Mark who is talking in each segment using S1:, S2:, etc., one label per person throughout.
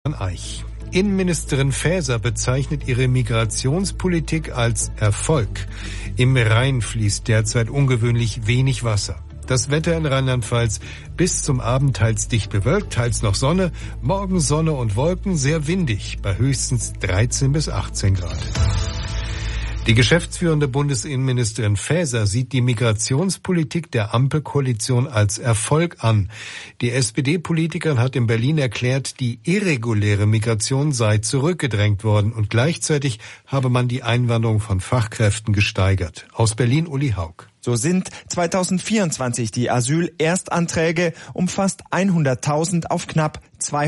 S1: Eich. Innenministerin Faeser bezeichnet ihre Migrationspolitik als Erfolg. Im Rhein fließt derzeit ungewöhnlich wenig Wasser. Das Wetter in Rheinland-Pfalz bis zum Abend teils dicht bewölkt, teils noch Sonne, morgen Sonne und Wolken, sehr windig, bei höchstens 13 bis 18 Grad. Die geschäftsführende Bundesinnenministerin Faeser sieht die Migrationspolitik der Ampelkoalition als Erfolg an. Die SPD-Politikerin hat in Berlin erklärt, die irreguläre Migration sei zurückgedrängt worden und gleichzeitig habe man die Einwanderung von Fachkräften gesteigert. Aus Berlin Uli Haug.
S2: So sind 2024 die Asylerstanträge um fast 100.000 auf knapp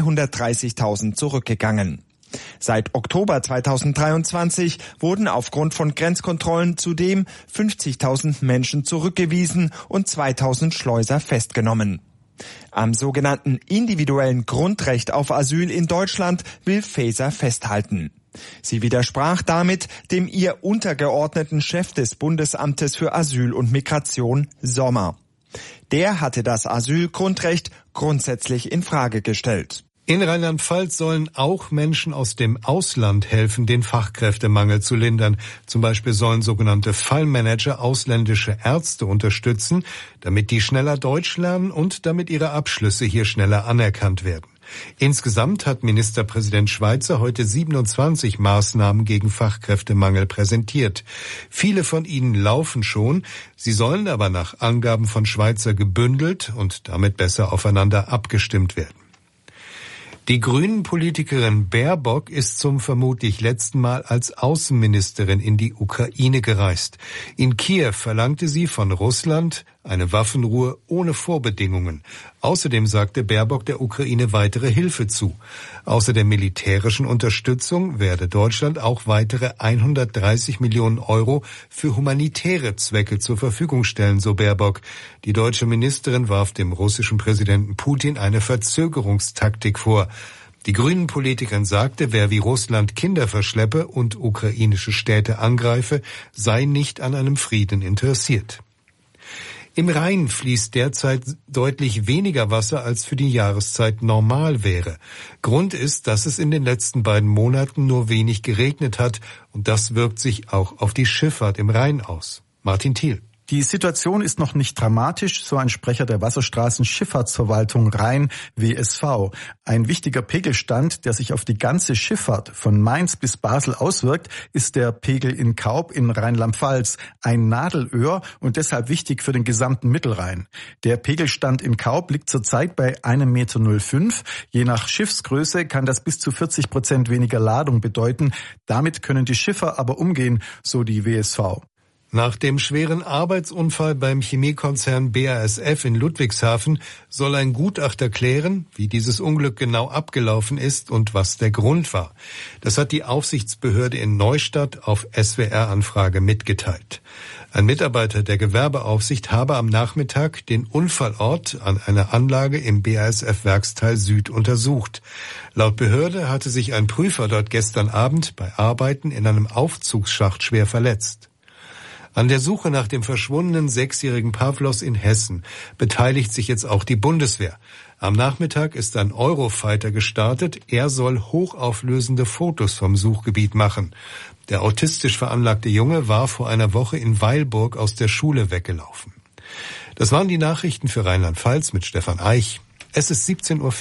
S2: 230.000 zurückgegangen. Seit Oktober 2023 wurden aufgrund von Grenzkontrollen zudem 50.000 Menschen zurückgewiesen und 2.000 Schleuser festgenommen. Am sogenannten individuellen Grundrecht auf Asyl in Deutschland will Faeser festhalten. Sie widersprach damit dem ihr untergeordneten Chef des Bundesamtes für Asyl und Migration, Sommer. Der hatte das Asylgrundrecht grundsätzlich in Frage gestellt.
S1: In Rheinland-Pfalz sollen auch Menschen aus dem Ausland helfen, den Fachkräftemangel zu lindern. Zum Beispiel sollen sogenannte Fallmanager ausländische Ärzte unterstützen, damit die schneller Deutsch lernen und damit ihre Abschlüsse hier schneller anerkannt werden. Insgesamt hat Ministerpräsident Schweizer heute 27 Maßnahmen gegen Fachkräftemangel präsentiert. Viele von ihnen laufen schon, sie sollen aber nach Angaben von Schweizer gebündelt und damit besser aufeinander abgestimmt werden. Die Grünen-Politikerin Baerbock ist zum vermutlich letzten Mal als Außenministerin in die Ukraine gereist. In Kiew verlangte sie von Russland eine Waffenruhe ohne Vorbedingungen. Außerdem sagte Baerbock der Ukraine weitere Hilfe zu. Außer der militärischen Unterstützung werde Deutschland auch weitere 130 Millionen Euro für humanitäre Zwecke zur Verfügung stellen, so Baerbock. Die deutsche Ministerin warf dem russischen Präsidenten Putin eine Verzögerungstaktik vor. Die Grünen-Politikerin sagte, wer wie Russland Kinder verschleppe und ukrainische Städte angreife, sei nicht an einem Frieden interessiert. Im Rhein fließt derzeit deutlich weniger Wasser, als für die Jahreszeit normal wäre. Grund ist, dass es in den letzten beiden Monaten nur wenig geregnet hat und das wirkt sich auch auf die Schifffahrt im Rhein aus. Martin Thiel.
S3: Die Situation ist noch nicht dramatisch, so ein Sprecher der Wasserstraßenschifffahrtsverwaltung Rhein WSV. Ein wichtiger Pegelstand, der sich auf die ganze Schifffahrt von Mainz bis Basel auswirkt, ist der Pegel in Kaub in Rheinland-Pfalz. Ein Nadelöhr und deshalb wichtig für den gesamten Mittelrhein. Der Pegelstand in Kaub liegt zurzeit bei 1,05 Meter. Je nach Schiffsgröße kann das bis zu 40% weniger Ladung bedeuten. Damit können die Schiffer aber umgehen, so die WSV.
S1: Nach dem schweren Arbeitsunfall beim Chemiekonzern BASF in Ludwigshafen soll ein Gutachter klären, wie dieses Unglück genau abgelaufen ist und was der Grund war. Das hat die Aufsichtsbehörde in Neustadt auf SWR-Anfrage mitgeteilt. Ein Mitarbeiter der Gewerbeaufsicht habe am Nachmittag den Unfallort an einer Anlage im BASF-Werksteil Süd untersucht. Laut Behörde hatte sich ein Prüfer dort gestern Abend bei Arbeiten in einem Aufzugsschacht schwer verletzt. An der Suche nach dem verschwundenen 6-jährigen Pavlos in Hessen beteiligt sich jetzt auch die Bundeswehr. Am Nachmittag ist ein Eurofighter gestartet. Er soll hochauflösende Fotos vom Suchgebiet machen. Der autistisch veranlagte Junge war vor einer Woche in Weilburg aus der Schule weggelaufen. Das waren die Nachrichten für Rheinland-Pfalz mit Stefan Eich. Es ist 17:04 Uhr.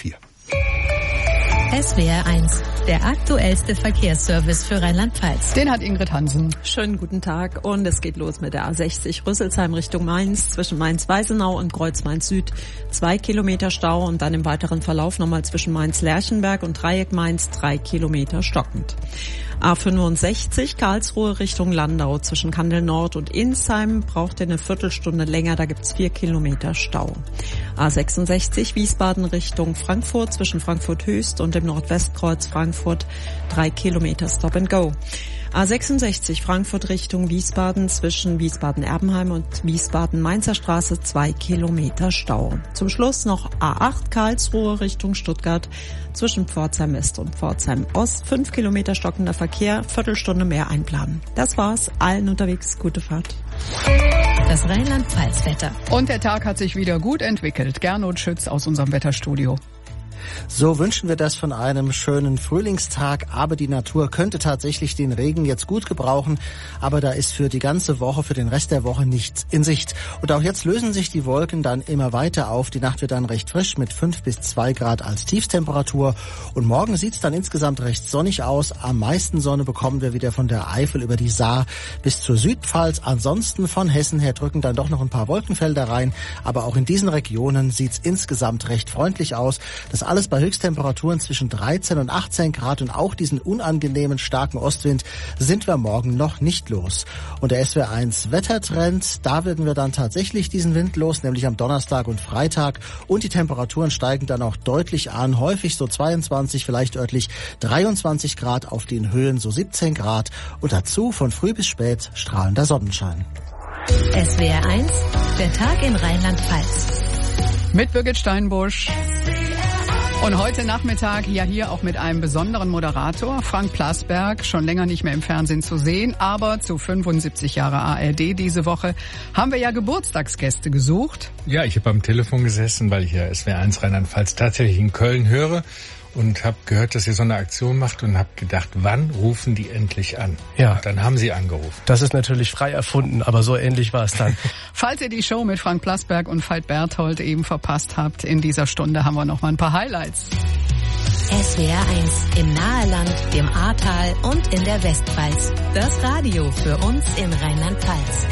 S4: SWR 1, der aktuellste Verkehrsservice für Rheinland-Pfalz.
S5: Den hat Ingrid Hansen.
S6: Schönen guten Tag und es geht los mit der A60 Rüsselsheim Richtung Mainz, zwischen Mainz-Weisenau und Kreuz-Main-Süd. 2 Kilometer Stau und dann im weiteren Verlauf nochmal zwischen Mainz-Lerchenberg und Dreieck Mainz 3 Kilometer stockend. A65 Karlsruhe Richtung Landau, zwischen Kandel Nord und Insheim braucht ihr eine Viertelstunde länger, da gibt's 4 Kilometer Stau. A66 Wiesbaden Richtung Frankfurt, zwischen Frankfurt Höchst und dem Nordwestkreuz Frankfurt 3 Kilometer Stop and Go. A66 Frankfurt Richtung Wiesbaden, zwischen Wiesbaden-Erbenheim und Wiesbaden-Mainzer Straße 2 Kilometer Stau. Zum Schluss noch A8 Karlsruhe Richtung Stuttgart, zwischen Pforzheim West und Pforzheim Ost 5 Kilometer stockender Verkehr, Viertelstunde mehr einplanen. Das war's, allen unterwegs gute Fahrt.
S4: Das Rheinland-Pfalz-Wetter.
S5: Und der Tag hat sich wieder gut entwickelt. Gernot Schütz aus unserem Wetterstudio. So wünschen wir das von einem schönen Frühlingstag, aber die Natur könnte tatsächlich den Regen jetzt gut gebrauchen, aber da ist für die ganze Woche, für den Rest der Woche nichts in Sicht. Und auch jetzt lösen sich die Wolken dann immer weiter auf. Die Nacht wird dann recht frisch mit 5 bis 2 Grad als Tiefstemperatur und morgen sieht es dann insgesamt recht sonnig aus. Am meisten Sonne bekommen wir wieder von der Eifel über die Saar bis zur Südpfalz. Ansonsten von Hessen her drücken dann doch noch ein paar Wolkenfelder rein, aber auch in diesen Regionen sieht es insgesamt recht freundlich aus. Das alles bei Höchsttemperaturen zwischen 13 und 18 Grad und auch diesen unangenehmen starken Ostwind sind wir morgen noch nicht los. Und der SWR1 Wettertrend, da werden wir dann tatsächlich diesen Wind los, nämlich am Donnerstag und Freitag und die Temperaturen steigen dann auch deutlich an, häufig so 22, vielleicht örtlich 23 Grad, auf den Höhen so 17 Grad und dazu von früh bis spät strahlender Sonnenschein.
S4: SWR1, der Tag in Rheinland-Pfalz.
S7: Mit Birgit Steinbusch. Und heute Nachmittag ja hier auch mit einem besonderen Moderator, Frank Plasberg, schon länger nicht mehr im Fernsehen zu sehen, aber zu 75 Jahre ARD diese Woche haben wir ja Geburtstagsgäste gesucht.
S8: Ja, ich habe am Telefon gesessen, weil ich ja SWR1 Rheinland-Pfalz tatsächlich in Köln höre und habe gehört, dass ihr so eine Aktion macht und habe gedacht, wann rufen die endlich an?
S9: Ja.
S8: Und dann haben sie angerufen.
S9: Das ist natürlich frei erfunden, aber so ähnlich war es dann.
S7: Falls ihr die Show mit Frank Plasberg und Veit Berthold eben verpasst habt, in dieser Stunde haben wir noch mal ein paar Highlights.
S4: SWR1 im Naheland, dem Ahrtal und in der Westpfalz. Das Radio für uns in Rheinland-Pfalz.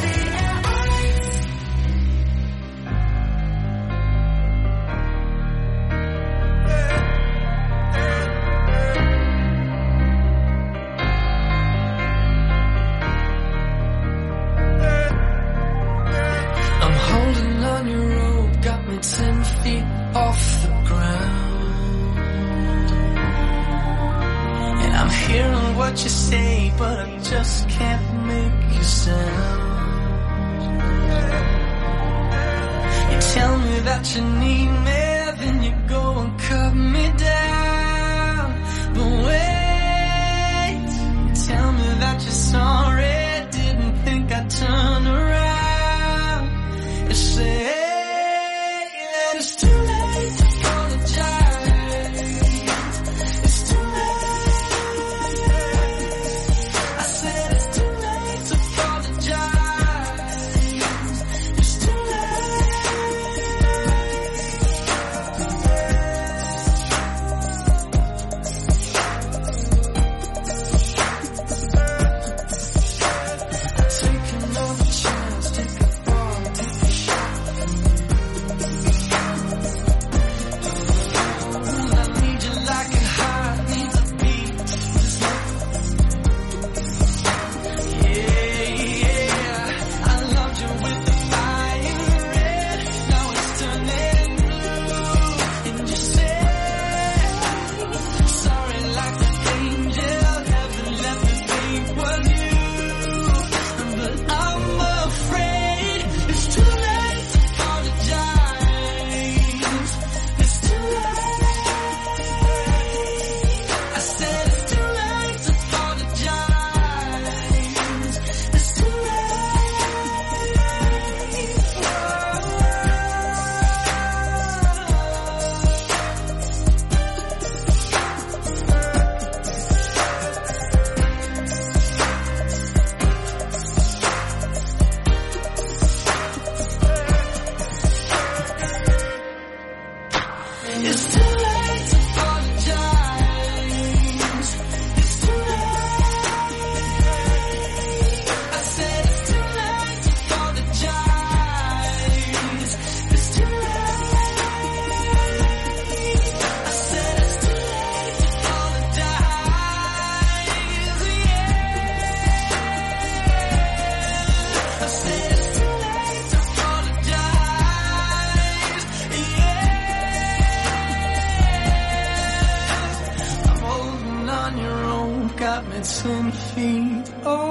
S10: got me 10 feet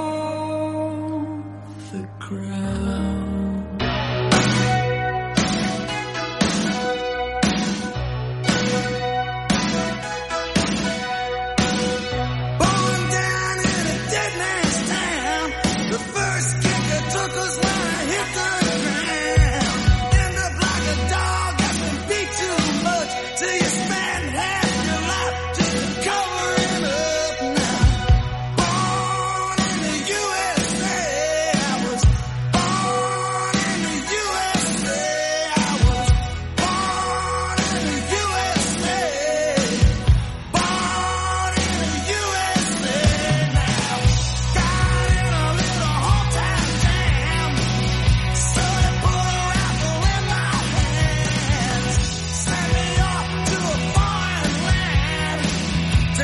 S10: off the ground. Born down in a dead man's town, the first kicker took us when I hit the ground. End up like a dog that's been beat too much till you spend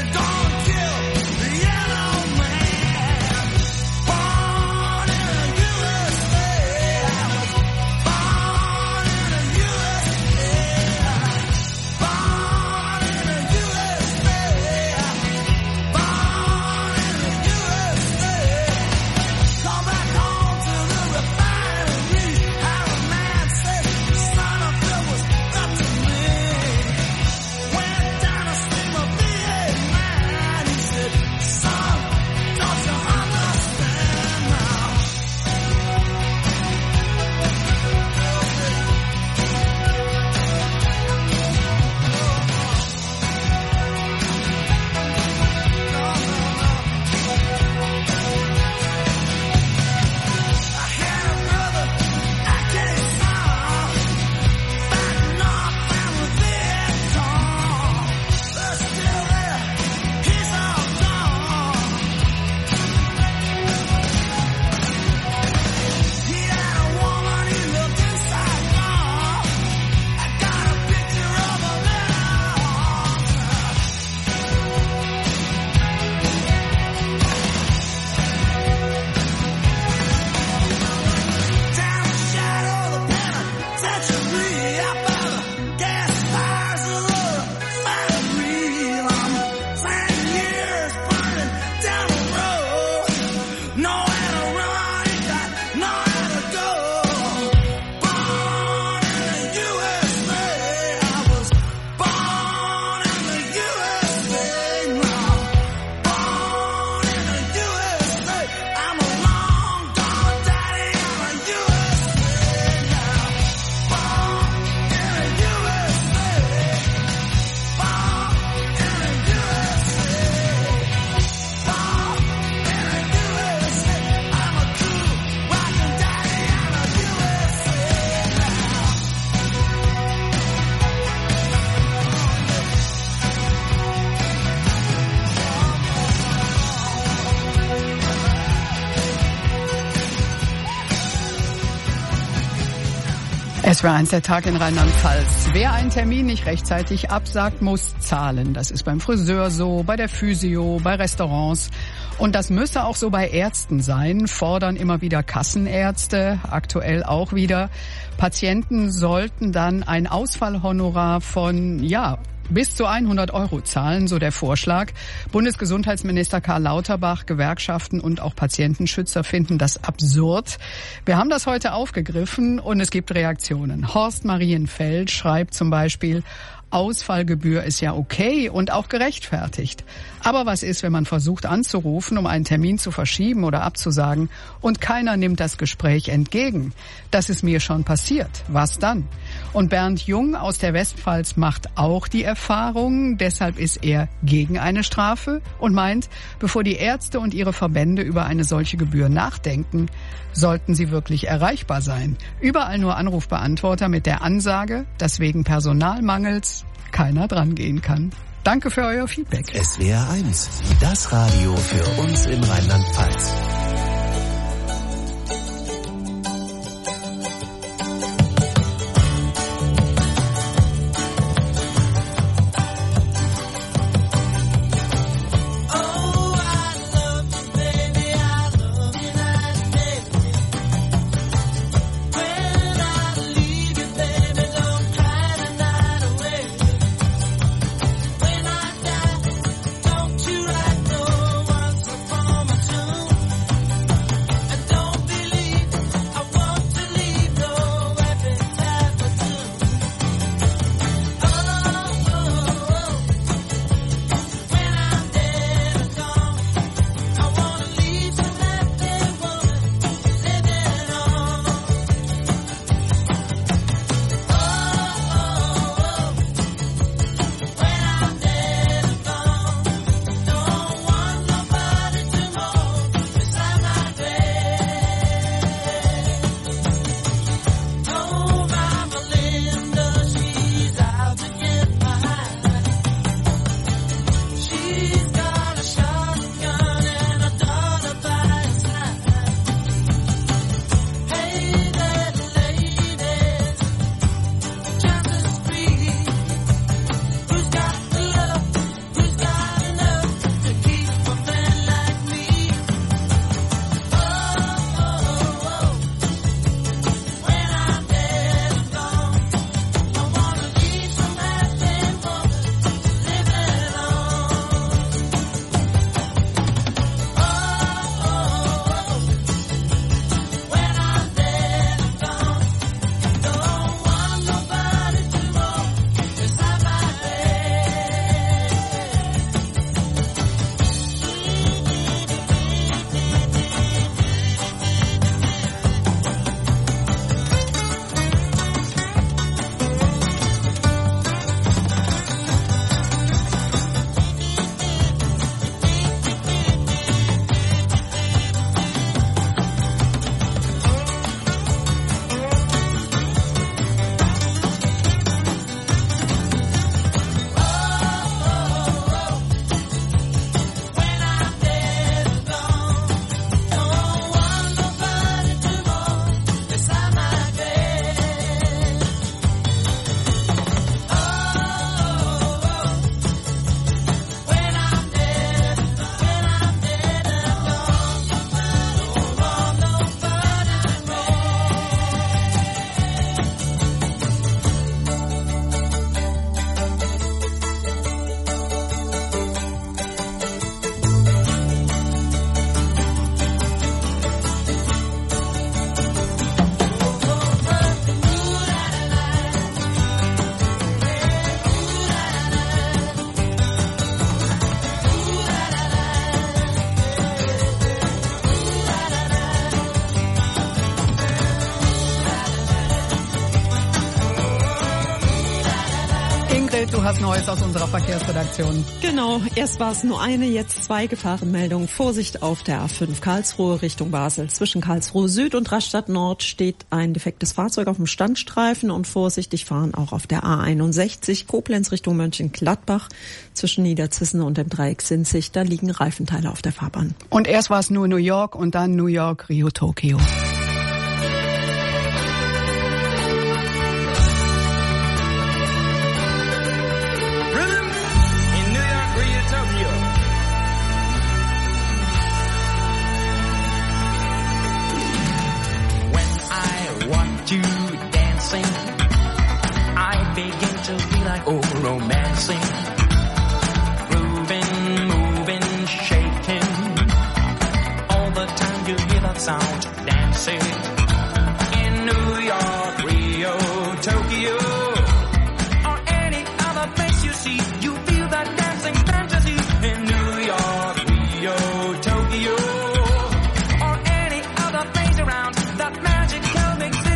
S7: SWR1, der Tag in Rheinland-Pfalz. Wer einen Termin nicht rechtzeitig absagt, muss zahlen. Das ist beim Friseur so, bei der Physio, bei Restaurants. Und das müsse auch so bei Ärzten sein, fordern immer wieder Kassenärzte, aktuell auch wieder. Patienten sollten dann ein Ausfallhonorar von, bis zu 100 € zahlen, so der Vorschlag. Bundesgesundheitsminister Karl Lauterbach, Gewerkschaften und auch Patientenschützer finden das absurd. Wir haben das heute aufgegriffen und es gibt Reaktionen. Horst Marienfeld schreibt zum Beispiel, Ausfallgebühr ist ja okay und auch gerechtfertigt. Aber was ist, wenn man versucht anzurufen, um einen Termin zu verschieben oder abzusagen und keiner nimmt das Gespräch entgegen? Das ist mir schon passiert. Was dann? Und Bernd Jung aus der Westpfalz macht auch die Erfahrung, deshalb ist er gegen eine Strafe und meint, bevor die Ärzte und ihre Verbände über eine solche Gebühr nachdenken, sollten sie wirklich erreichbar sein. Überall nur Anrufbeantworter mit der Ansage, dass wegen Personalmangels keiner drangehen kann. Danke für euer Feedback.
S11: SWR1, das Radio für uns in Rheinland-Pfalz.
S7: hast Neues aus unserer Verkehrsredaktion.
S6: Genau, erst war es nur eine, jetzt 2 Gefahrenmeldungen. Vorsicht auf der A5 Karlsruhe Richtung Basel. Zwischen Karlsruhe Süd und Rastatt Nord steht ein defektes Fahrzeug auf dem Standstreifen und vorsichtig fahren auch auf der A61 Koblenz Richtung Mönchengladbach. Zwischen Niederzissen und dem Dreieck Sinzig, da liegen Reifenteile auf der Fahrbahn.
S7: Und erst war es nur New York und dann New York, Rio, Tokio.
S12: You dancing, I begin to feel like romancing, grooving, moving, shaking. All the time you hear that sound, dancing in New York, Rio, Tokyo, or any other place you see. You feel that dancing fantasy in New York, Rio, Tokyo, or any other place around that magical big city.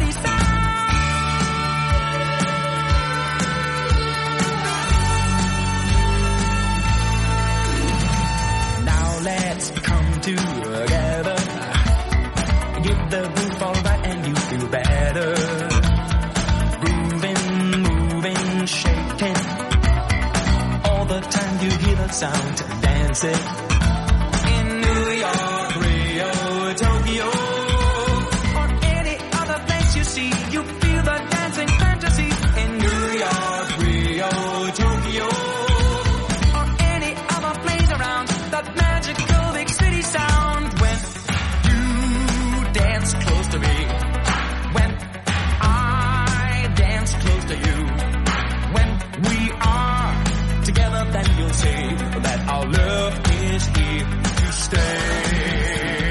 S12: Let's come together, give the groove all right and you feel better. Grooving, moving, shaking, all the time you hear that sound, dancing in New York, Rio, Tokyo, or any other place you see. You feel the dancing fantasy in New York, Rio, Tokyo, or any other place around that magical big city sound. When you dance close to me, when I dance close to you, when we are together, then you'll see that our love is here to stay.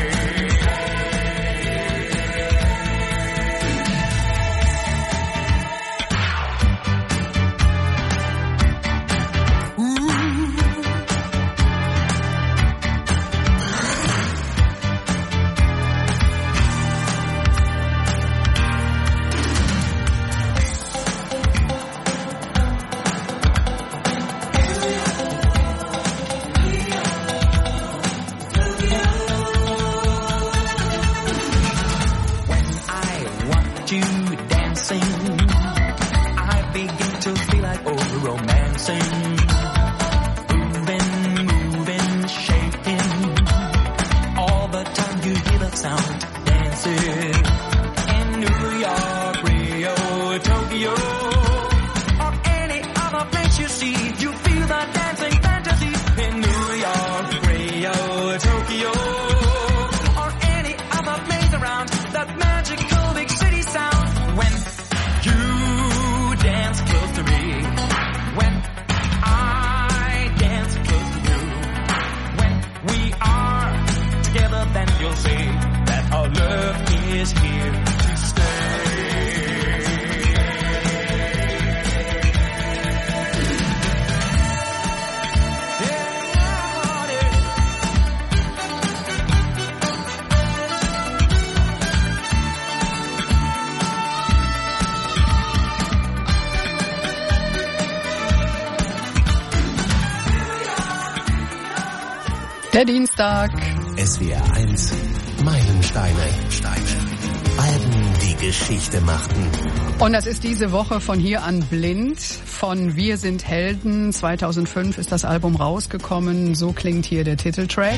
S7: Der Dienstag.
S11: SWR 1, Meilensteine. Alben, die Geschichte machten.
S7: Und das ist diese Woche von hier an blind. Von Wir sind Helden. 2005 ist das Album rausgekommen. So klingt hier der Titeltrack.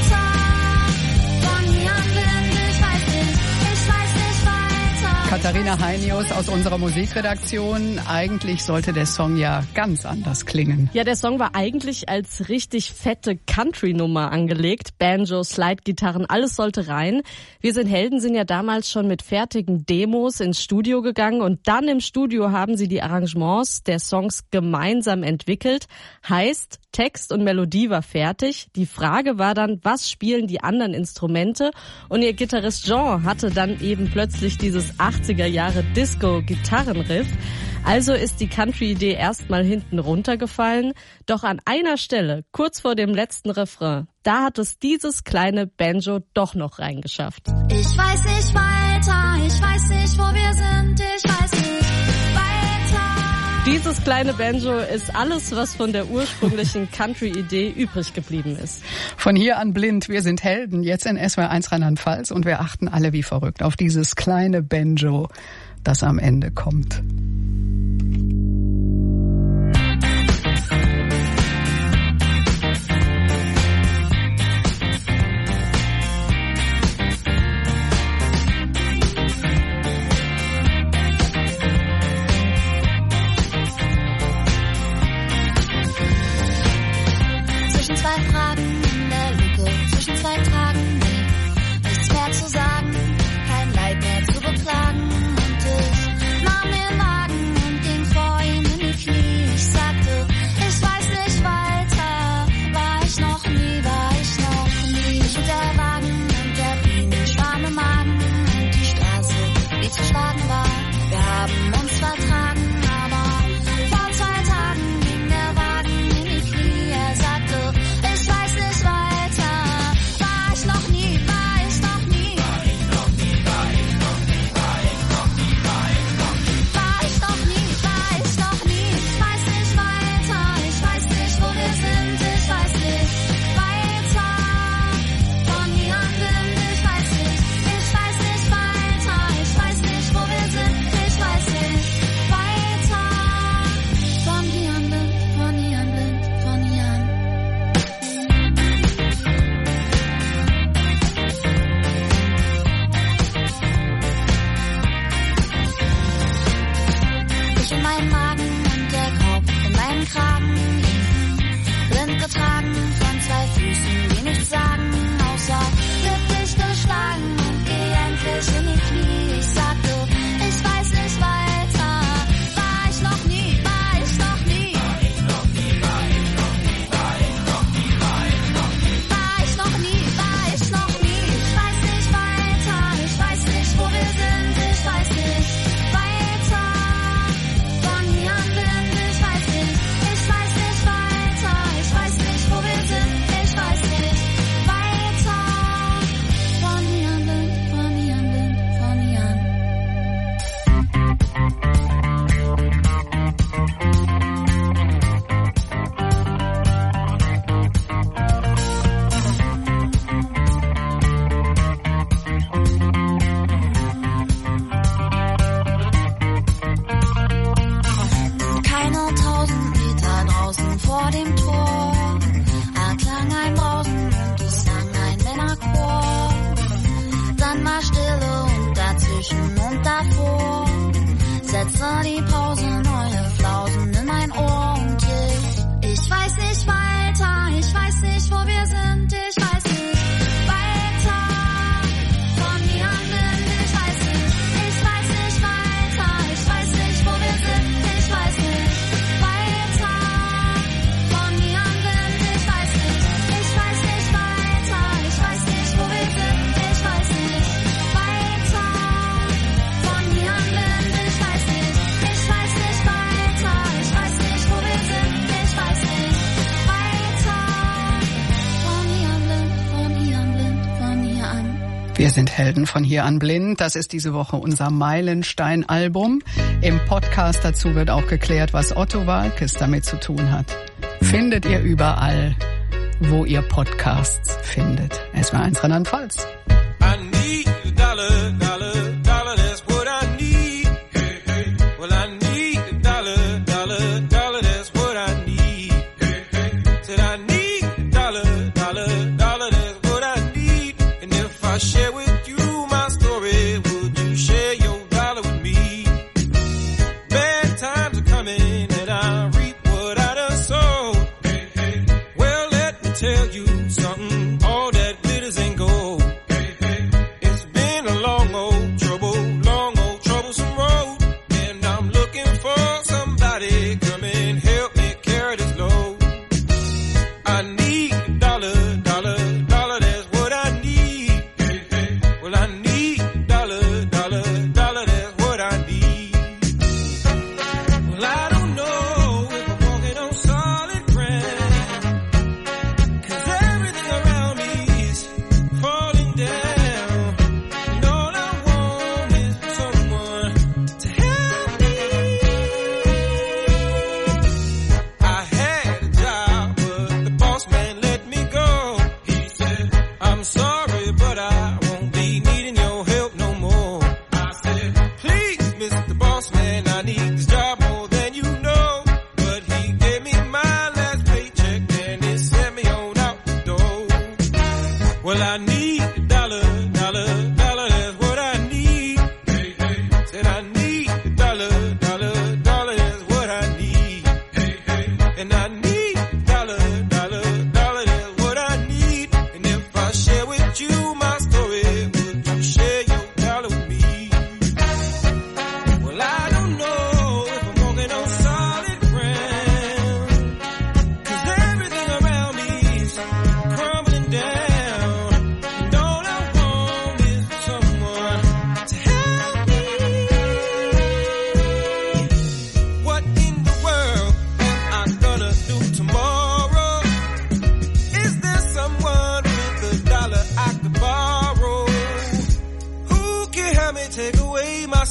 S7: Katharina Heinius aus unserer Musikredaktion. Eigentlich sollte der Song ja ganz anders klingen.
S13: Ja, der Song war eigentlich als richtig fette Country-Nummer angelegt. Banjo, Slide-Gitarren, alles sollte rein. Wir sind Helden sind ja damals schon mit fertigen Demos ins Studio gegangen und dann im Studio haben sie die Arrangements der Songs gemeinsam entwickelt. Heißt, Text und Melodie war fertig. Die Frage war dann, was spielen die anderen Instrumente? Und ihr Gitarrist Jean hatte dann eben plötzlich dieses 80er Jahre Disco-Gitarrenriff. Also ist die Country-Idee erstmal hinten runtergefallen. Doch an einer Stelle, kurz vor dem letzten Refrain, da hat es dieses kleine Banjo doch noch reingeschafft.
S10: Ich weiß nicht weiter, ich weiß nicht, wo wir sind, ich weiß nicht weiter.
S13: Dieses kleine Banjo ist alles, was von der ursprünglichen Country-Idee übrig geblieben ist.
S7: Von hier an blind, wir sind Helden, jetzt in SWR1 Rheinland-Pfalz und wir achten alle wie verrückt auf dieses kleine Banjo, das am Ende kommt. Wir sind Helden von hier an blind. Das ist diese Woche unser Meilenstein-Album. Im Podcast dazu wird auch geklärt, was Otto Waalkes damit zu tun hat. Findet ihr überall, wo ihr Podcasts findet. SWR1 Rheinland-Pfalz.
S10: Everything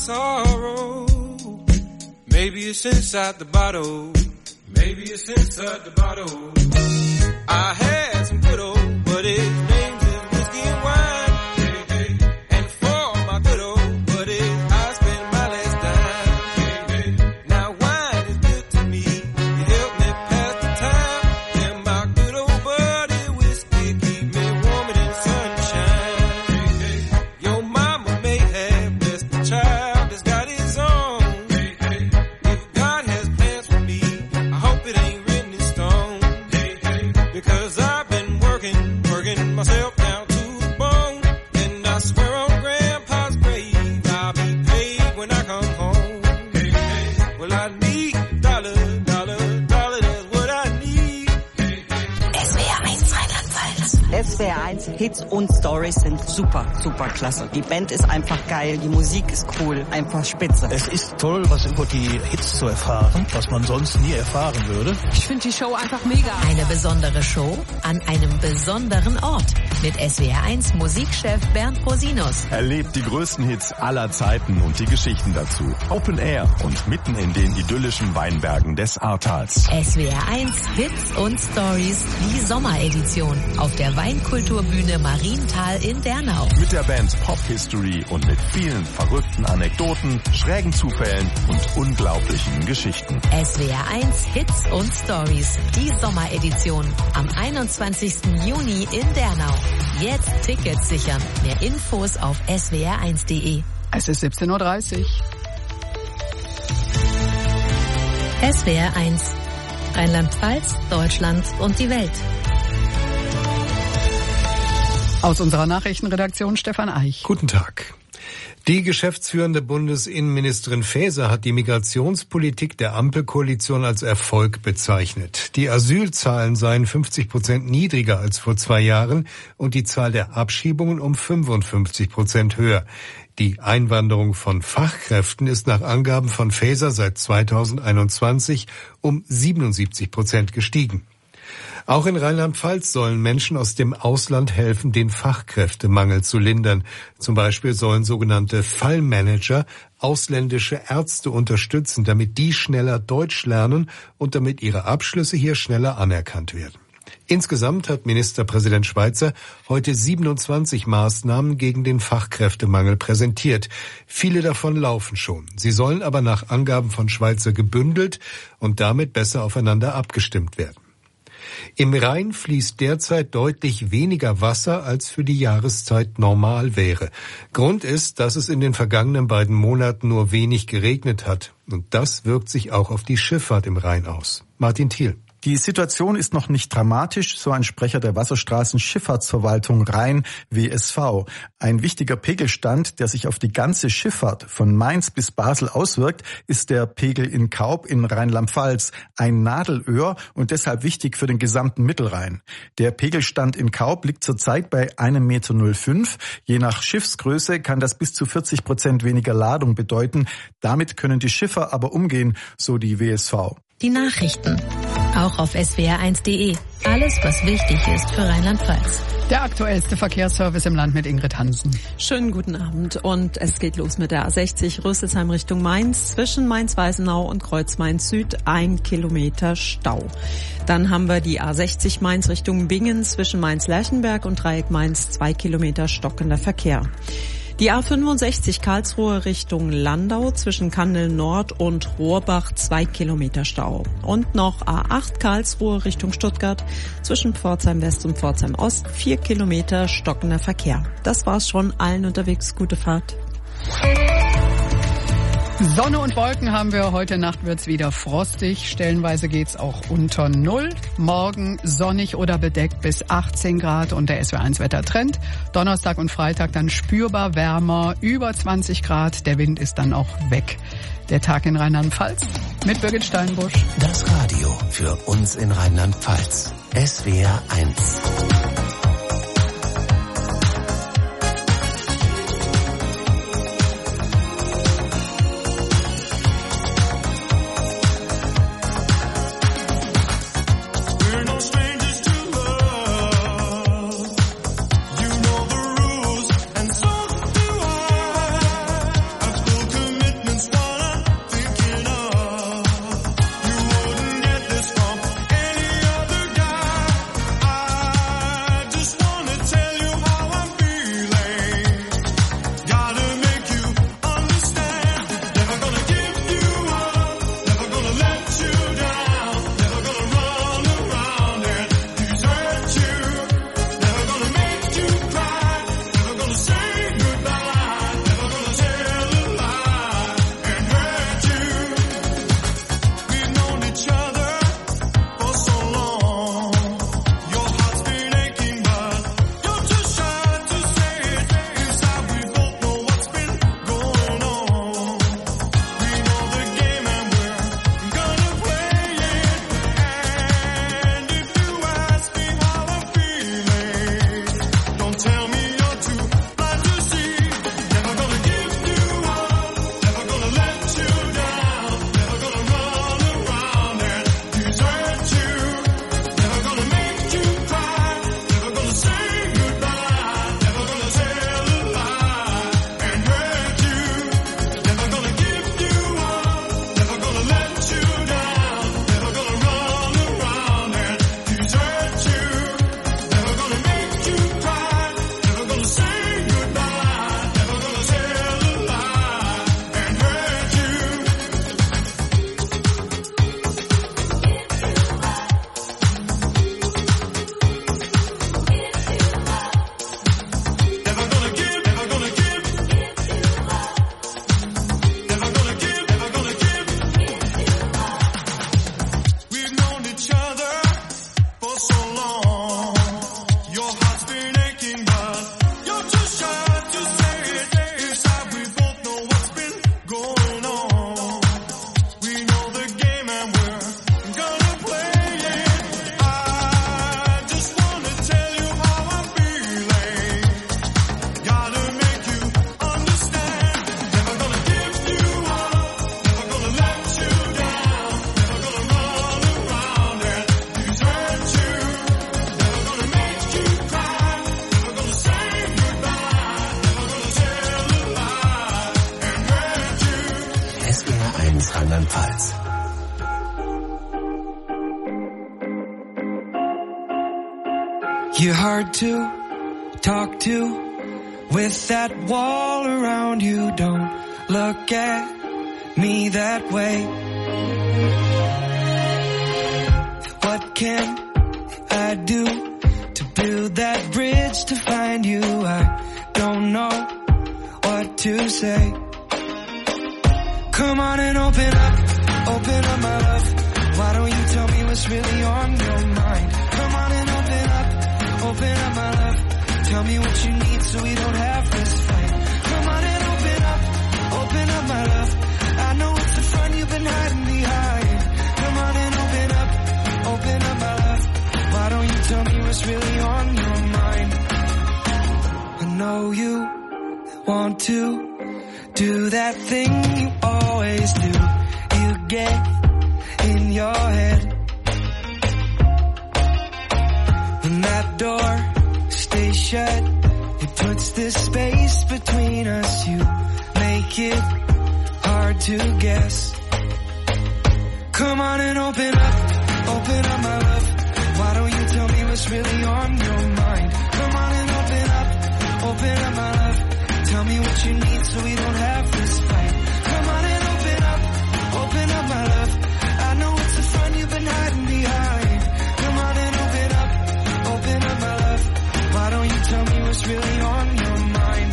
S14: sorrow. Maybe it's inside the bottle. Maybe it's inside the bottle. I had some good old buddies named whiskey and wine. Hey, hey. And for my good old buddies, I spent my last dime. Hey, hey. Now wine is good to me. You help me pass the time. And my good old buddy whiskey keep me warm in the sunshine. Hey, hey. Your mama may have blessed the child that's got his own. Hey, hey. If God has plans for me, I hope it ain't written in stone. Hey, hey. Because I've been working myself down to the bone. And I swear on Grandpa's grave, I'll be paid when I come home. Hey, hey. Well, I need dollar, that's what I need. Hey, hey.
S15: SWR1 Rheinland-Pfalz. SWR1 Hits und Stories sind super klasse. Die Band ist einfach geil, die Musik ist cool, einfach spitze.
S16: Es ist toll, was über die Hits zu erfahren, was man sonst nie erfahren würde.
S17: Ich finde die Show einfach mega.
S4: Eine besondere Show an einem besonderen Ort mit SWR1 Musikchef Bernd Rosinus.
S18: Erlebt die größten Hits aller Zeiten und die Geschichten dazu. Open Air und mitten in den idyllischen Weinbergen des Ahrtals.
S4: SWR1 Hits und Stories, die Sommeredition auf der Weinkulturbühne Marienthal in Dernau.
S18: Mit der Band Pop History und mit vielen verrückten Anekdoten, schrägen Zufällen und unglaublichen Geschichten.
S4: SWR1 Hits und Stories, die Sommeredition am 21. Juni in Dernau. Jetzt Tickets sichern. Mehr Infos auf swr1.de.
S7: Es ist 17:30 Uhr.
S4: SWR1 Rheinland-Pfalz, Deutschland und die Welt.
S7: Aus unserer Nachrichtenredaktion Stefan Eich.
S1: Guten Tag. Die geschäftsführende Bundesinnenministerin Faeser hat die Migrationspolitik der Ampelkoalition als Erfolg bezeichnet. Die Asylzahlen seien 50% niedriger als vor 2 Jahren und die Zahl der Abschiebungen um 55% höher. Die Einwanderung von Fachkräften ist nach Angaben von Faeser seit 2021 um 77% gestiegen. Auch in Rheinland-Pfalz sollen Menschen aus dem Ausland helfen, den Fachkräftemangel zu lindern. Zum Beispiel sollen sogenannte Fallmanager ausländische Ärzte unterstützen, damit die schneller Deutsch lernen und damit ihre Abschlüsse hier schneller anerkannt werden. Insgesamt hat Ministerpräsident Schweizer heute 27 Maßnahmen gegen den Fachkräftemangel präsentiert. Viele davon laufen schon. Sie sollen aber nach Angaben von Schweizer gebündelt und damit besser aufeinander abgestimmt werden. Im Rhein fließt derzeit deutlich weniger Wasser, als für die Jahreszeit normal wäre. Grund ist, dass es in den vergangenen beiden Monaten nur wenig geregnet hat. Und das wirkt sich auch auf die Schifffahrt im Rhein aus. Martin Thiel.
S3: Die Situation ist noch nicht dramatisch, so ein Sprecher der Wasserstraßen-Schifffahrtsverwaltung Rhein WSV. Ein wichtiger Pegelstand, der sich auf die ganze Schifffahrt von Mainz bis Basel auswirkt, ist der Pegel in Kaub in Rheinland-Pfalz. Ein Nadelöhr und deshalb wichtig für den gesamten Mittelrhein. Der Pegelstand in Kaub liegt zurzeit bei 1,05 Meter. Je nach Schiffsgröße kann das bis zu 40% weniger Ladung bedeuten. Damit können die Schiffer aber umgehen, so die WSV.
S4: Die Nachrichten. Auch auf swr1.de. Alles, was wichtig ist für Rheinland-Pfalz.
S7: Der aktuellste Verkehrsservice im Land mit Ingrid Hansen.
S6: Schönen guten Abend und es geht los mit der A60 Rüsselsheim Richtung Mainz. Zwischen Mainz-Weisenau und Kreuz-Mainz-Süd 1 Kilometer Stau. Dann haben wir die A60 Mainz Richtung Bingen zwischen Mainz-Lerchenberg und Dreieck Mainz 2 Kilometer stockender Verkehr. Die A65 Karlsruhe Richtung Landau zwischen Kandel Nord und Rohrbach 2 Kilometer Stau. Und noch A8 Karlsruhe Richtung Stuttgart zwischen Pforzheim West und Pforzheim Ost 4 Kilometer stockender Verkehr. Das war's schon. Allen unterwegs gute Fahrt.
S7: Sonne und Wolken haben wir. Heute Nacht wird's wieder frostig. Stellenweise geht's auch unter 0. Morgen sonnig oder bedeckt bis 18 Grad und der SWR1 Wettertrend. Donnerstag und Freitag dann spürbar wärmer, über 20 Grad. Der Wind ist dann auch weg. Der Tag in Rheinland-Pfalz mit Birgit Steinbusch.
S11: Das Radio für uns in Rheinland-Pfalz. SWR1.
S10: And so do I. I'm still committed.
S12: You're hard to talk to with that wall around you. Don't look at me that way. What can I do to build that bridge to find you? I don't know what to say. Come on and open up my love. Why don't you tell me what's really on your mind? Come on and open up my love. Tell me what you need so we don't have this fight. Come on and open up my love. I know it's the front you've been hiding behind. Come on and open up my love. Why don't you tell me what's really on your mind? I know you want to do that thing you always do. You get in your head. When that door stays shut, it puts this space between us. You make it hard to guess. Come on and open up my love. Why don't you tell me what's really on your mind? Come on and open up my love. Tell me what you need so we don't have this fight. Come on and open up my love. I know it's the front you've been hiding behind. Come on and open up my love. Why don't you tell me what's really on your mind?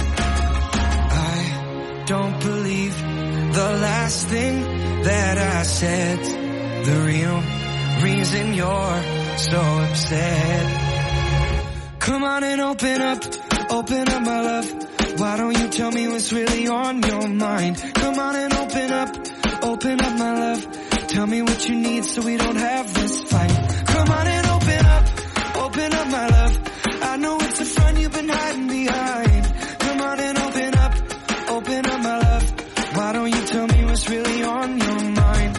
S12: I don't believe the last thing that I said. The real reason you're so upset. Come on and open up my love. Why don't you tell me what's really on your mind? Come on and open up my love. Tell me what you need so we don't have this fight. Come on and open up my love. I know it's the front you've been hiding behind. Come on and open up my love. Why don't you tell me what's really on your mind?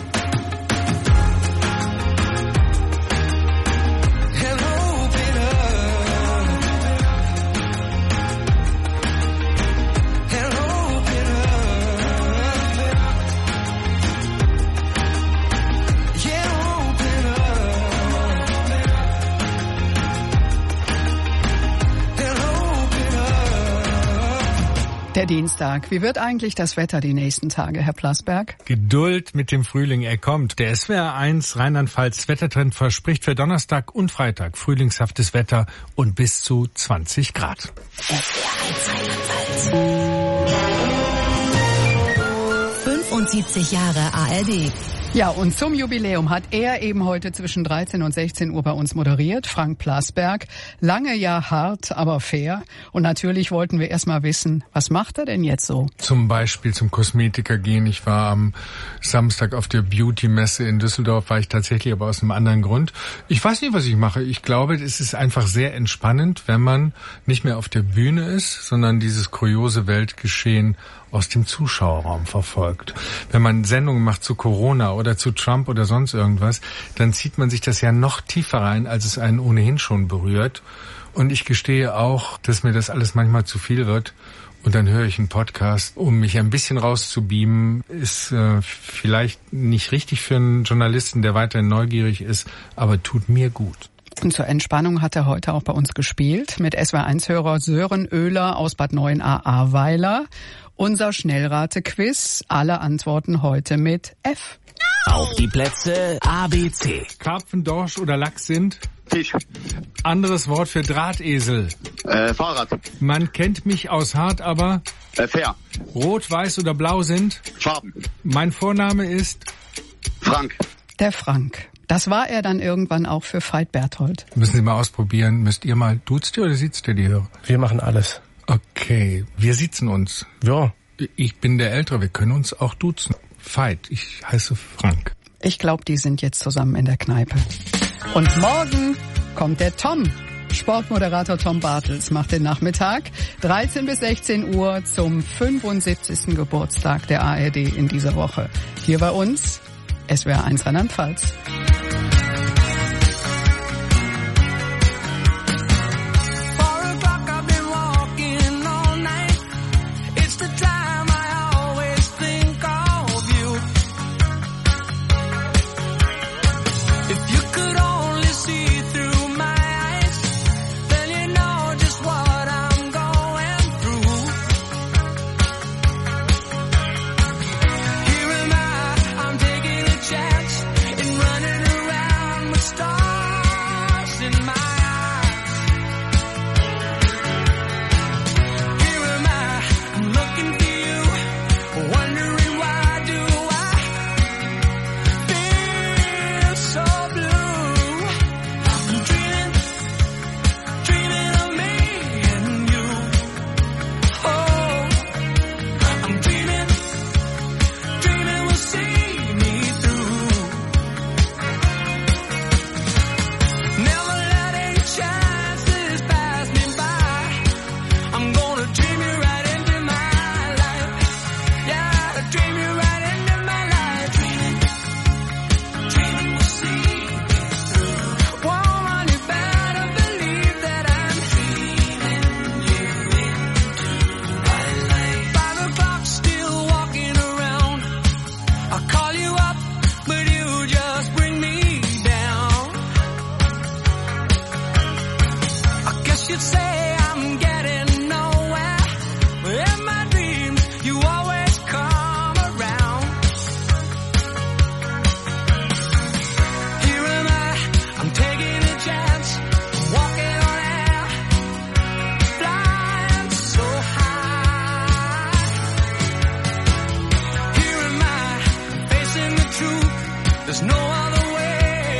S7: Der Dienstag. Wie wird eigentlich das Wetter die nächsten Tage, Herr Plasberg?
S8: Geduld mit dem Frühling, er kommt. Der SWR1 Rheinland-Pfalz Wettertrend verspricht für Donnerstag und Freitag frühlingshaftes Wetter und bis zu 20 Grad.
S4: SWR1 Rheinland-Pfalz. 75 Jahre ARD.
S7: Ja, und zum Jubiläum hat er eben heute zwischen 13 und 16 Uhr bei uns moderiert, Frank Plasberg. Lange ja hart, aber fair. Und natürlich wollten wir erst mal wissen, was macht er denn jetzt so?
S8: Zum Beispiel zum Kosmetiker gehen. Ich war am Samstag auf der Beauty-Messe in Düsseldorf, war ich tatsächlich, aber aus einem anderen Grund. Ich weiß nicht, was ich mache. Ich glaube, es ist einfach sehr entspannend, wenn man nicht mehr auf der Bühne ist, sondern dieses kuriose Weltgeschehen aus dem Zuschauerraum verfolgt. Wenn man Sendungen macht zu Corona oder zu Trump oder sonst irgendwas, dann zieht man sich das ja noch tiefer rein, als es einen ohnehin schon berührt. Und ich gestehe auch, dass mir das alles manchmal zu viel wird. Und dann höre ich einen Podcast, um mich ein bisschen rauszubeamen. Ist vielleicht nicht richtig für einen Journalisten, der weiterhin neugierig ist, aber tut mir gut.
S7: Und zur Entspannung hat er heute auch bei uns gespielt mit SWR1-Hörer Sören Oehler aus Bad Neuenahr-Ahrweiler. Unser Schnellrate-Quiz, alle Antworten heute mit F.
S11: Auf die Plätze A, B, C.
S8: Karpfen, Dorsch oder Lachs sind?
S17: Fisch.
S8: Anderes Wort für Drahtesel.
S17: Fahrrad.
S8: Man kennt mich aus hart, aber?
S17: Fair.
S8: Rot, weiß oder blau sind?
S17: Farben.
S8: Mein Vorname ist?
S17: Frank.
S7: Der Frank. Das war er dann irgendwann auch für Veit Berthold.
S8: Müssen Sie mal ausprobieren. Müsst ihr mal, duzt ihr oder siezt ihr die Hörer?
S9: Wir machen alles.
S8: Okay, wir siezen uns.
S9: Ja.
S8: Ich bin der Ältere, wir können uns auch duzen. Veit, ich heiße Frank.
S7: Ich glaube, die sind jetzt zusammen in der Kneipe. Und morgen kommt der Tom. Sportmoderator Tom Bartels macht den Nachmittag 13 bis 16 Uhr zum 75. Geburtstag der ARD in dieser Woche. Hier bei uns SWR1 Rheinland-Pfalz.
S12: If you could only see through my eyes, could say I'm getting nowhere. In my dreams, you always come around. Here am I'm taking a chance, walking on air, flying so high. Here am I, facing the truth, there's no other way.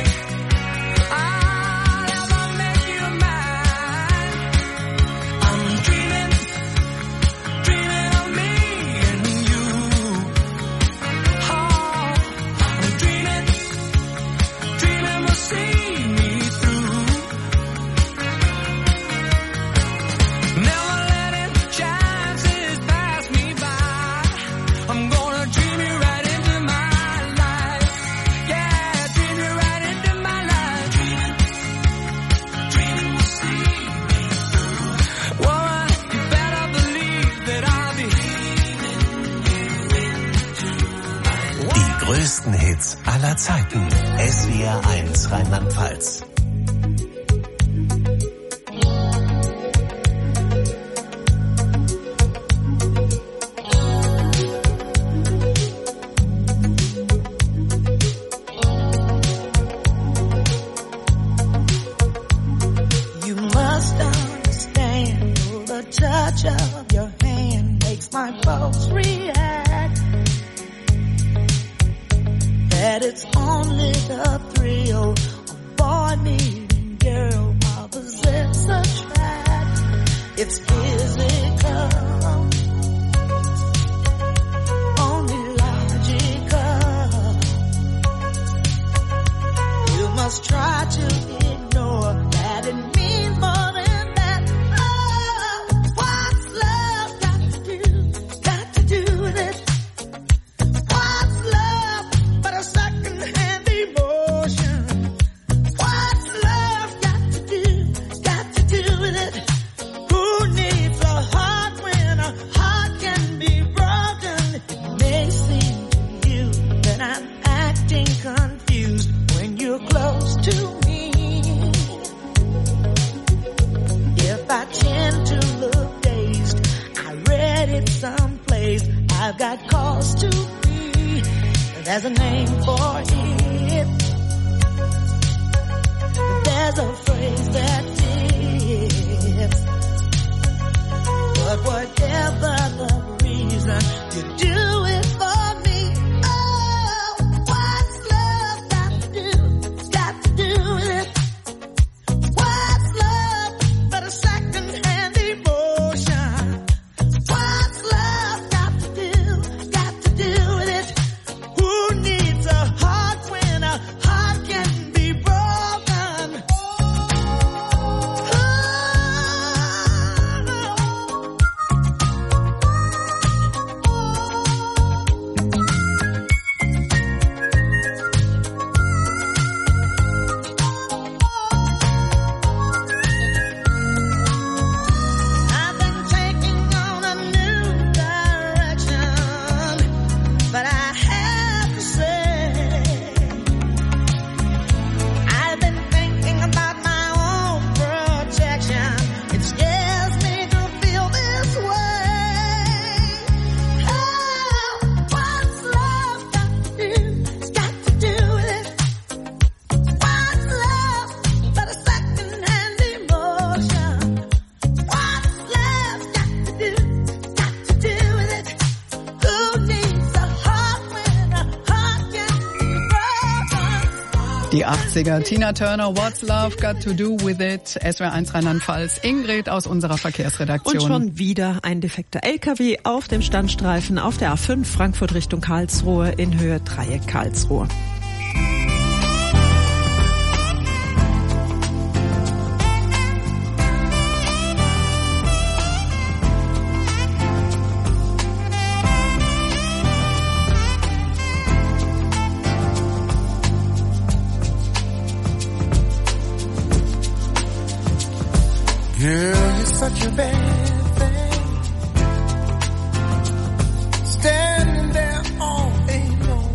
S12: I'll ever make you mine. I'm dreaming, dreaming of me and you. Oh, I'm dreaming, dreaming we'll see me through. Never letting chances pass me by. I'm gonna dream you right into my life. Yeah, dream you right into my life. Dreaming, dreaming we'll see me through. Woman, you better believe that I'll be
S11: Die größten Hits aller Zeiten. SWR 1 Rheinland-Pfalz.
S10: You must understand the touch of your hand makes my pulse react. That it's only the thrill of boy meeting girl opposites attract. It's physical, only logical. You must try to ignore that it means more than that. Oh, what's love got to do with it? What's love but a second-hand emotion? What's love got to do with it? Who needs a heart when a heart can be broken? It may seem to you that I'm acting confused when you're close to me. If I tend to look dazed, I read it someplace. I've got cause to be. There's a name for it. There's a phrase that fits. But whatever the reason, you do it for me. Oh, what's love got to do with it? What's love but a second-hand emotion? What's love got to do with it? Who needs a heart when a heart can be broken? I've been taking on a new direction, but I have to say, I've been thinking about my own protection. It scares me to feel this way. Oh, what's love got to do with it? What's love but a second-hand emotion? What's love got to do with it? Who needs a heart when a heart can be broken?
S7: Die 80er, Tina Turner, What's Love Got to Do With It, SWR 1 Rheinland-Pfalz, Ingrid aus unserer Verkehrsredaktion.
S6: Und schon wieder ein defekter LKW auf dem Standstreifen auf der A5 Frankfurt Richtung Karlsruhe in Höhe Dreieck Karlsruhe.
S10: Girl, you're such a bad thing. Standing there all alone.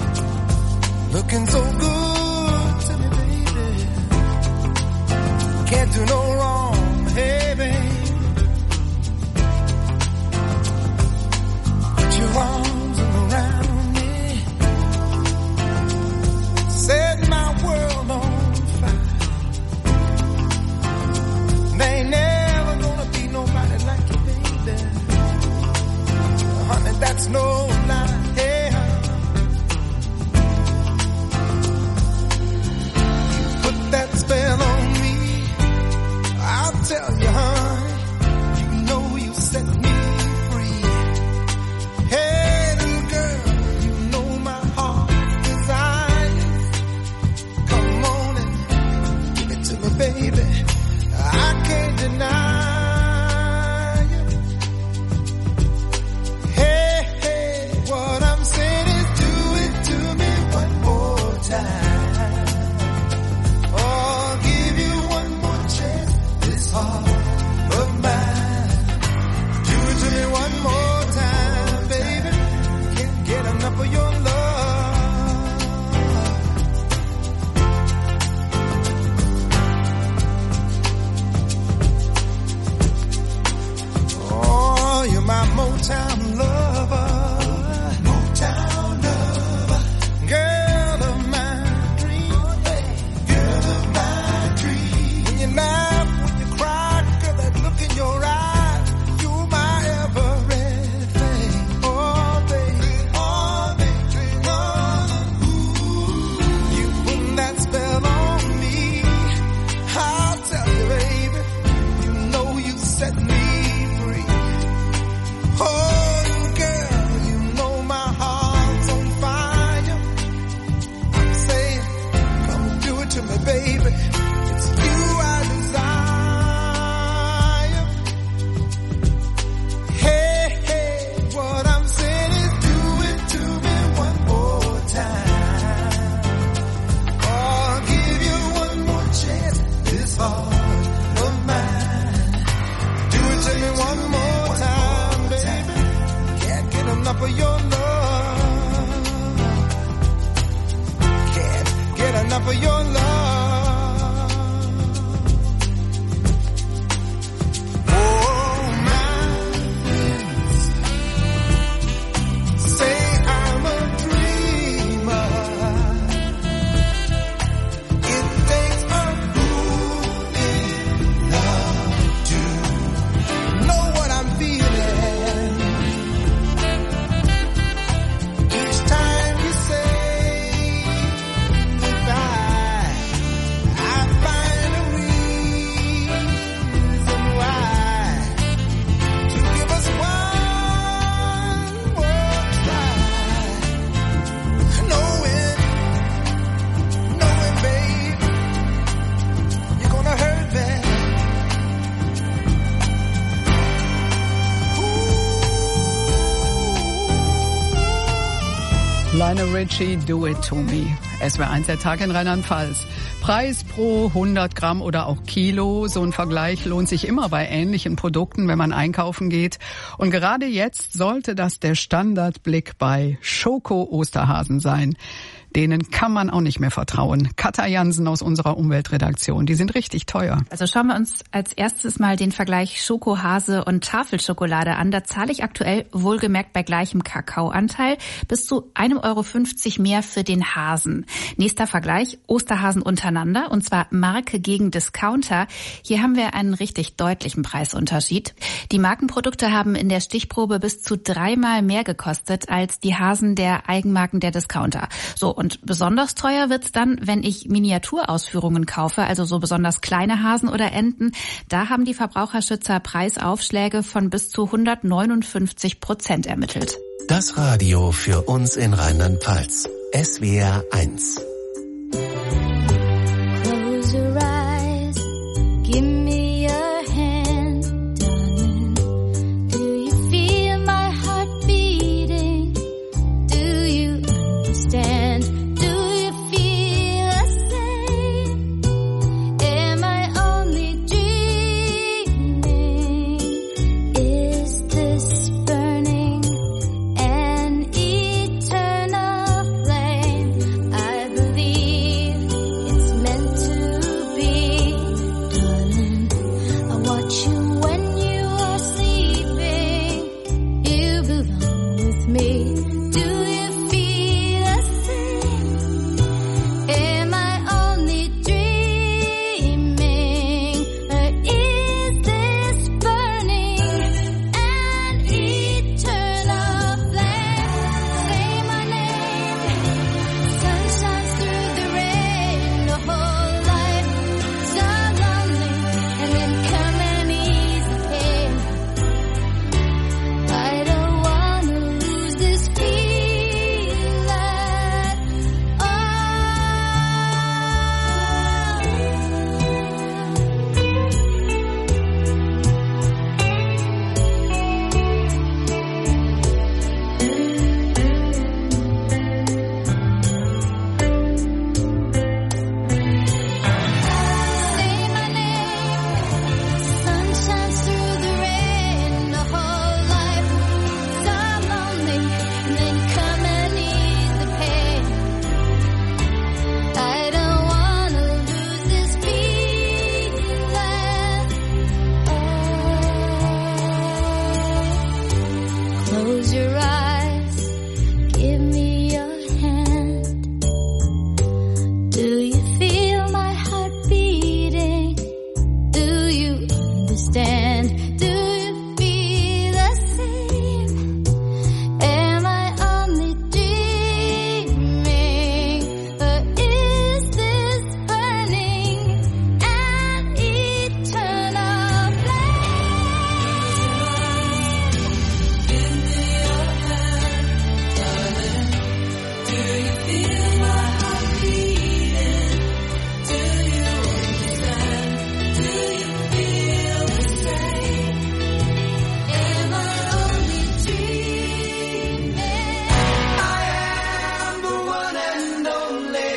S10: Looking so good to me, baby. can't do no wrong. Hey, babe, put your arms around me, set my world on fire. There ain't never gonna be nobody like you, baby. Honey, that's no lie. Hey, that spell on me, I'll tell you, honey, you know you set me free. Hey, little girl, you know my heart's desire. Come on and give it to me, baby. I can't deny you. Hey, hey, what I'm saying is do it to me one more time. Heart of mine, do it to me one more time, baby. Can't get enough of your love. Oh, you're my Motown lover, Motown lover, girl of my dream, girl of my dream. When you laugh, in your eyes, you're my everything. Oh, baby, oh, baby, oh. You put that spell on me. I'll tell you, baby, you know you set me free. Oh, girl, you know my heart's on fire. I'm saying, come do it to me, baby. It's you I desire. For your love, can't get enough of your love. Oh, my friends say I'm a dreamer. It takes a fool in love to know what I'm feeling.
S7: Lionel Richie, Do It To Me. SWR1, der Tag in Rheinland-Pfalz. Preis pro 100 Gramm oder auch Kilo. So ein Vergleich lohnt sich immer bei ähnlichen Produkten, wenn man einkaufen geht. Und gerade jetzt sollte das der Standardblick bei Schoko-Osterhasen sein. Denen kann man auch nicht mehr vertrauen. Katja Jansen aus unserer Umweltredaktion. Die sind richtig teuer.
S19: Also schauen wir uns als erstes mal den Vergleich Schokohase und Tafelschokolade an. Da zahle ich aktuell, wohlgemerkt bei gleichem Kakaoanteil, bis zu 1,50 € mehr für den Hasen. Nächster Vergleich, Osterhasen untereinander, und zwar Marke gegen Discounter. Hier haben wir einen richtig deutlichen Preisunterschied. Die Markenprodukte haben in der Stichprobe bis zu 3-mal mehr gekostet als die Hasen der Eigenmarken der Discounter. So, und besonders teuer wird's dann, wenn ich Miniaturausführungen kaufe, also so besonders kleine Hasen oder Enten. Da haben die Verbraucherschützer Preisaufschläge von bis zu 159% ermittelt.
S11: Das Radio für uns in Rheinland-Pfalz. SWR 1.
S10: Close your eyes, give me your hand, darling. Do you feel my heart beating? Do you understand? Do you feel the same? Am I only dreaming? Is this burning an eternal flame? I believe
S20: understand. Do you feel the same? Am I only dreaming? Or is this burning an eternal flame? Into your hand, darling. Do you feel my heart beating? Do you understand? Do you feel the same? Am I only dreaming? I am the one and only.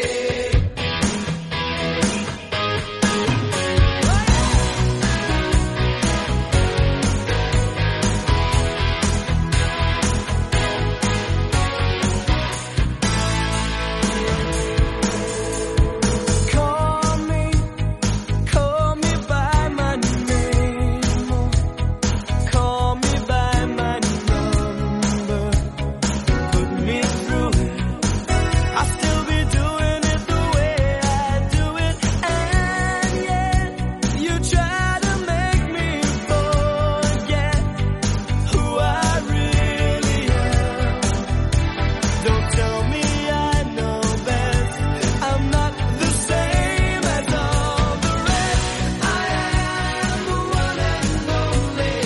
S20: Call me by my name, call me by my number, put me through it. I'll still be doing it the way I do it, and yet you try to make me forget who I really am. Don't tell me I know best. I'm not the same as all the rest. I am the one and only.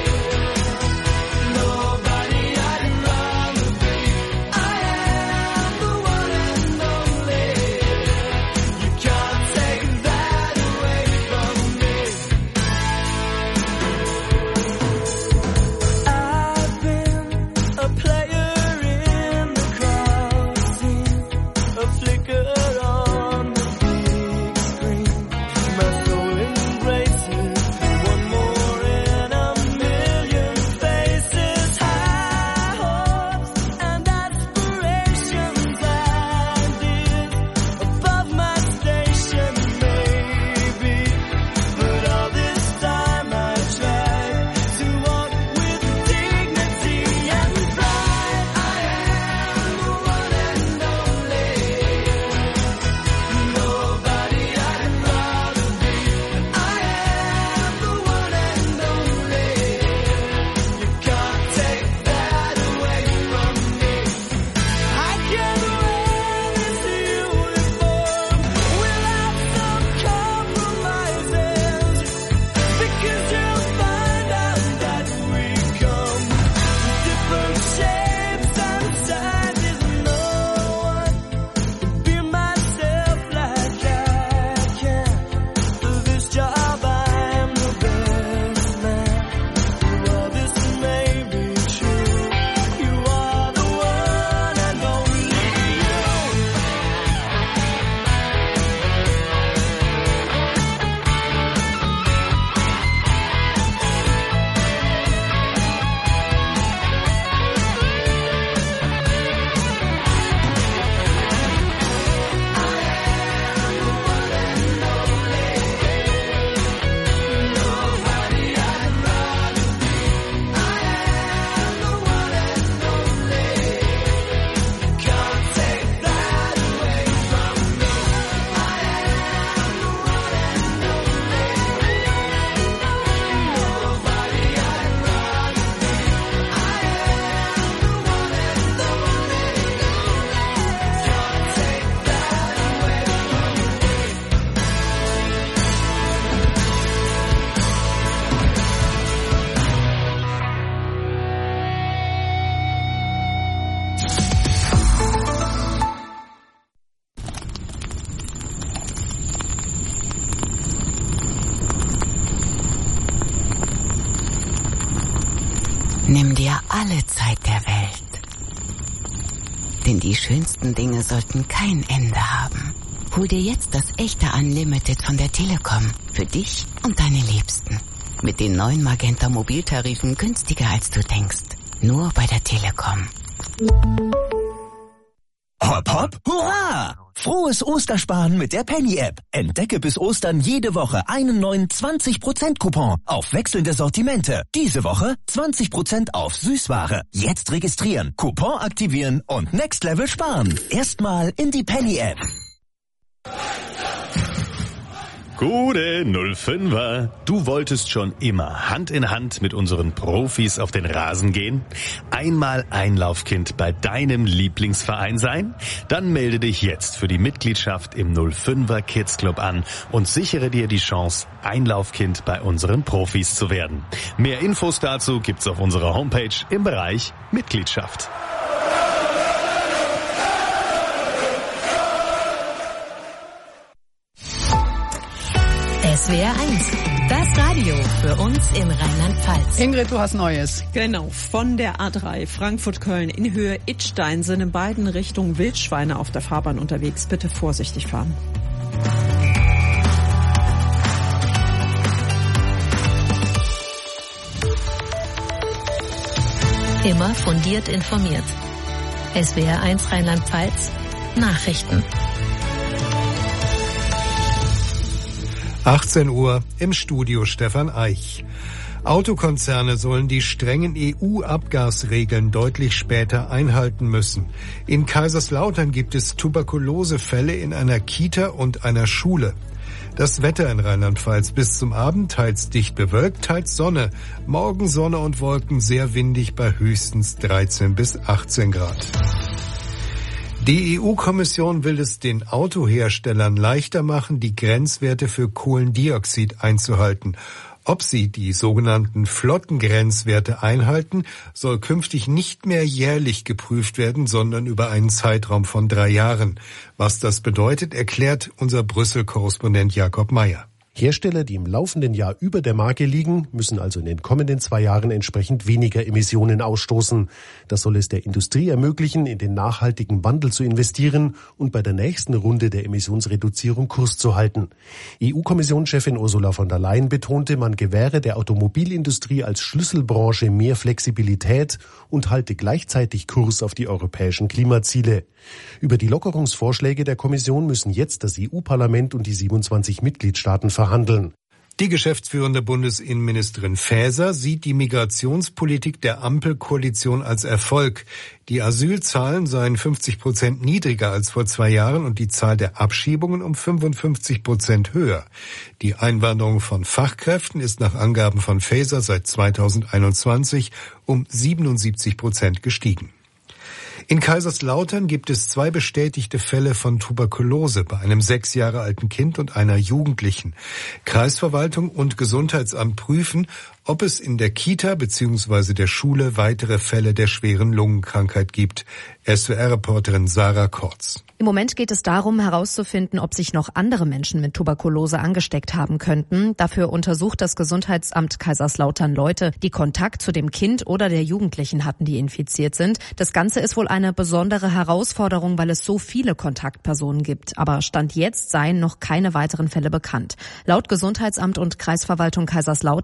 S20: Nobody I'd rather be. I am the one and only. You can't take that away from me. I've been a player in the crowd scene, a flicker on the big screen. My soul embraces one more in a million faces. High hopes and aspirations, ideas above my station, maybe. But all this time I tried to walk with dignity and pride. I am the one and only. Nobody I'd rather be. I am the one and only. You can't take that away from me. I can wear this uniform without some compromises, because you'll find out that we come in different shapes and sizes. No one can be myself like I can. For this job I'm the best man. While this may be true, you are the one and only you.
S21: Nimm dir alle Zeit der Welt. Denn die schönsten Dinge sollten kein Ende haben. Hol dir jetzt das echte Unlimited von der Telekom. Für dich und deine Liebsten. Mit den neuen Magenta Mobiltarifen günstiger als du denkst. Nur bei der Telekom.
S22: Hopp, hopp, hurra! Frohes Ostersparen mit der Penny-App. Entdecke bis Ostern jede Woche einen neuen 20%-Coupon auf wechselnde Sortimente. Diese Woche 20% auf Süßware. Jetzt registrieren, Coupon aktivieren und Next Level sparen. Erstmal in die Penny-App.
S2: Gute 05er. Du wolltest schon immer Hand in Hand mit unseren Profis auf den Rasen gehen? Einmal Einlaufkind bei deinem Lieblingsverein sein? Dann melde dich jetzt für die Mitgliedschaft im 05er Kids Club an und sichere dir die Chance, Einlaufkind bei unseren Profis zu werden. Mehr Infos dazu gibt's auf unserer Homepage im Bereich Mitgliedschaft.
S4: SWR 1, das Radio für uns in Rheinland-Pfalz.
S7: Ingrid, du hast Neues.
S6: Genau, von der A3 Frankfurt-Köln in Höhe Idstein sind in beiden Richtungen Wildschweine auf der Fahrbahn unterwegs. Bitte vorsichtig fahren.
S4: Immer fundiert informiert. SWR 1 Rheinland-Pfalz, Nachrichten.
S1: 18 Uhr im Studio Stefan Eich. Autokonzerne sollen die strengen EU-Abgasregeln deutlich später einhalten müssen. In Kaiserslautern gibt es Tuberkulosefälle in einer Kita und einer Schule. Das Wetter in Rheinland-Pfalz bis zum Abend teils dicht bewölkt, teils Sonne. Morgen Sonne und Wolken, sehr windig bei höchstens 13 bis 18 Grad. Die EU-Kommission will es den Autoherstellern leichter machen, die Grenzwerte für Kohlendioxid einzuhalten. Ob sie die sogenannten Flottengrenzwerte einhalten, soll künftig nicht mehr jährlich geprüft werden, sondern über einen Zeitraum von 3 Jahren. Was das bedeutet, erklärt unser Brüssel-Korrespondent Jakob Mayer.
S5: Hersteller, die im laufenden Jahr über der Marke liegen, müssen also in den kommenden 2 Jahren entsprechend weniger Emissionen ausstoßen. Das soll es der Industrie ermöglichen, in den nachhaltigen Wandel zu investieren und bei der nächsten Runde der Emissionsreduzierung Kurs zu halten. EU-Kommissionschefin Ursula von der Leyen betonte, man gewähre der Automobilindustrie als Schlüsselbranche mehr Flexibilität und halte gleichzeitig Kurs auf die europäischen Klimaziele. Über die Lockerungsvorschläge der Kommission müssen jetzt das EU-Parlament und die 27 Mitgliedstaaten verhandeln.
S1: Die geschäftsführende Bundesinnenministerin Faeser sieht die Migrationspolitik der Ampelkoalition als Erfolg. Die Asylzahlen seien 50% niedriger als vor 2 Jahren und die Zahl der Abschiebungen um 55% höher. Die Einwanderung von Fachkräften ist nach Angaben von Faeser seit 2021 um 77% gestiegen. In Kaiserslautern gibt es 2 bestätigte Fälle von Tuberkulose bei einem 6 Jahre alten Kind und einer Jugendlichen. Kreisverwaltung und Gesundheitsamt prüfen, ob es in der Kita bzw. der Schule weitere Fälle der schweren Lungenkrankheit gibt. SWR-Reporterin Sarah Kortz.
S23: Im Moment geht es darum, herauszufinden, ob sich noch andere Menschen mit Tuberkulose angesteckt haben könnten. Dafür untersucht das Gesundheitsamt Kaiserslautern Leute, die Kontakt zu dem Kind oder der Jugendlichen hatten, die infiziert sind. Das Ganze ist wohl eine besondere Herausforderung, weil es so viele Kontaktpersonen gibt. Aber Stand jetzt seien noch keine weiteren Fälle bekannt. Laut Gesundheitsamt und Kreisverwaltung Kaiserslautern